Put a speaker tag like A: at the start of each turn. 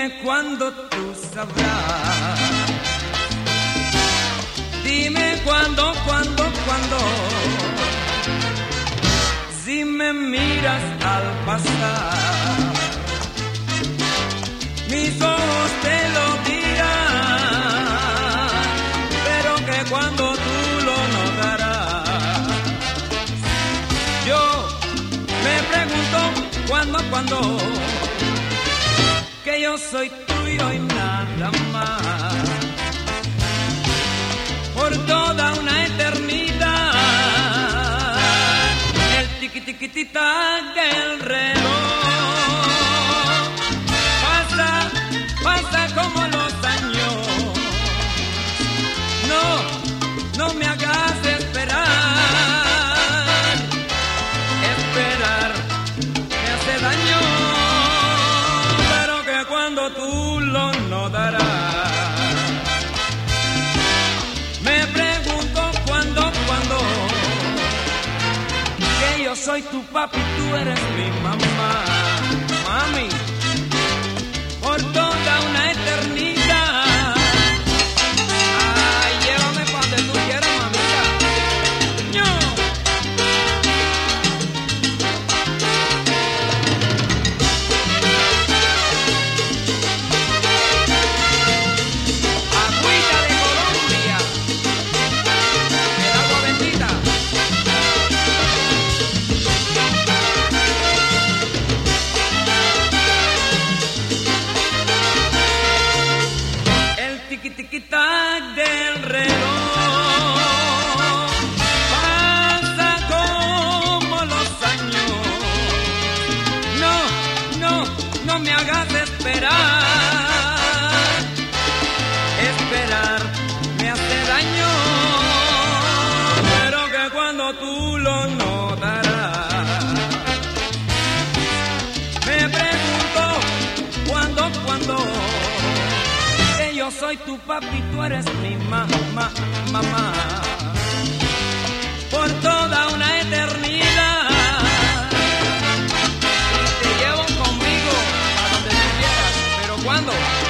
A: Dime cuándo tú sabrás. Dime cuándo. Si me miras al pasar, mis ojos te lo dirán, pero que cuando tú lo notarás. Yo me pregunto cuándo, que yo soy tuyo y nada más, por toda una eternidad. El tiqui-tiqui-tac del reloj pasa como los años. No me hagas esperar me hace daño, pero que cuando tú lo notarás. Me pregunto cuándo, que yo soy tu papi, tú eres mi mamá, mami, por toda una eternidad. Ay, llévame pa' donde tú quieras, mamita. ¡No! Agüita de Colombia, el agua bendita. El tiqui-tiqui-tac del reloj pasa como los años. No me hagas esperar me hace daño, pero que cuando tú lo notarás. Me pregunto cuándo, que yo soy tu papi, tú eres mi mamá, por toda una eternidad. Y te llevo conmigo a donde tú quieras, pero ¿cuándo?